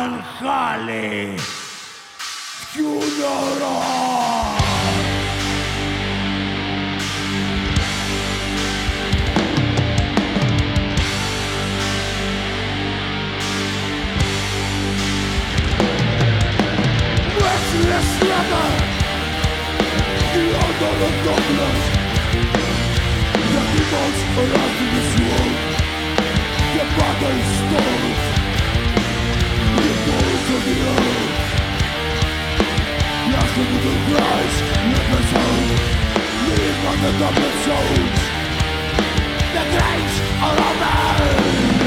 Valhalla Funeral. Merciless slaughter, the honor of darkness, the demons around in this world, the bodies stored, the bones of the earth. Last of the Christ, let us hold, live on the double souls. The graves are open.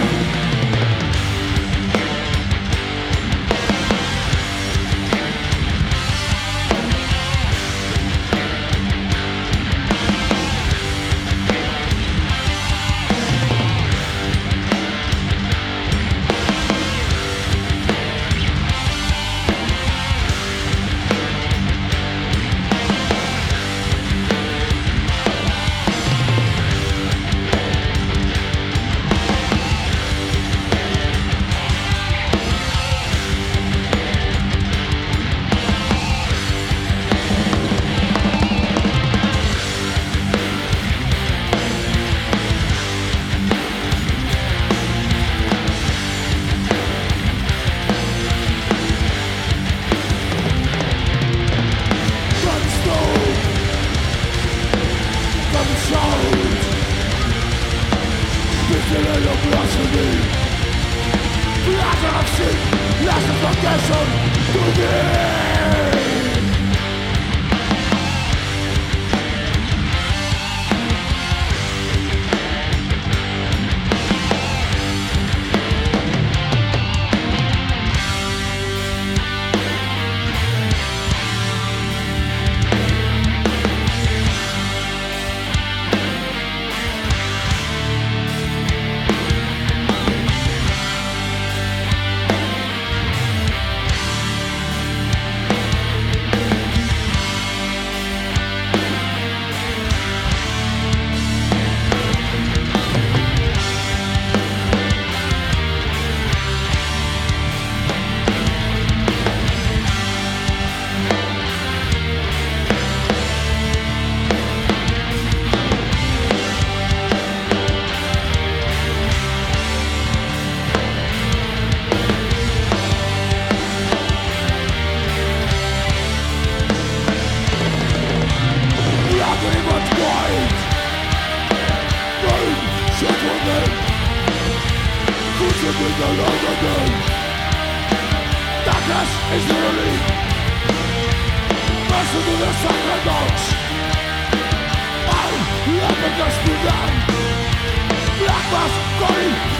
Darkness is the relief. Mercy to the sacred dogs. I'm up against the damn. Black mass calling.